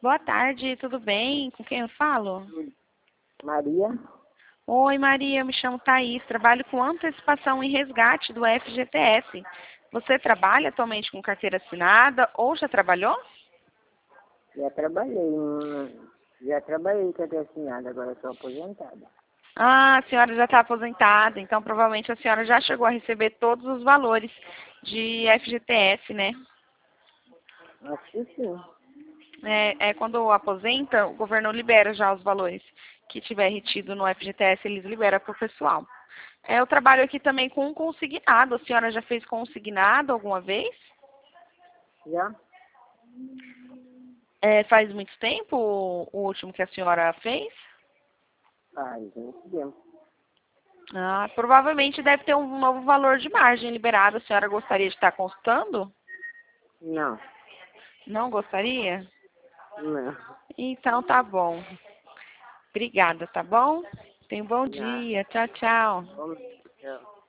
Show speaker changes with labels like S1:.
S1: Boa tarde, tudo bem? Com quem eu falo?
S2: Maria?
S1: Oi, Maria, eu me chamo Thaís, trabalho com antecipação e resgate do FGTS. Você trabalha atualmente com carteira assinada ou já trabalhou?
S2: Já trabalhei, já trabalhei com a assinada, agora sou aposentada.
S1: Ah, a senhora já está aposentada, então provavelmente a senhora já chegou a receber todos os valores de FGTS, né?
S2: Acho que sim.
S1: Quando aposenta, o governo libera já os valores que tiver retido no FGTS, eles liberam para o pessoal. Eu trabalho aqui também com consignado. A senhora já fez consignado alguma vez?
S2: Já?
S1: Faz muito tempo o último que a senhora fez?
S2: Faz muito tempo.
S1: Ah, provavelmente deve ter um novo valor de margem liberado. A senhora gostaria de estar consultando?
S2: Não,
S1: Não gostaria?
S2: não,
S1: Então tá bom. Obrigada, tá bom? Tenha um bom
S2: não.
S1: dia. Tchau, tchau.
S2: Vamos, tchau.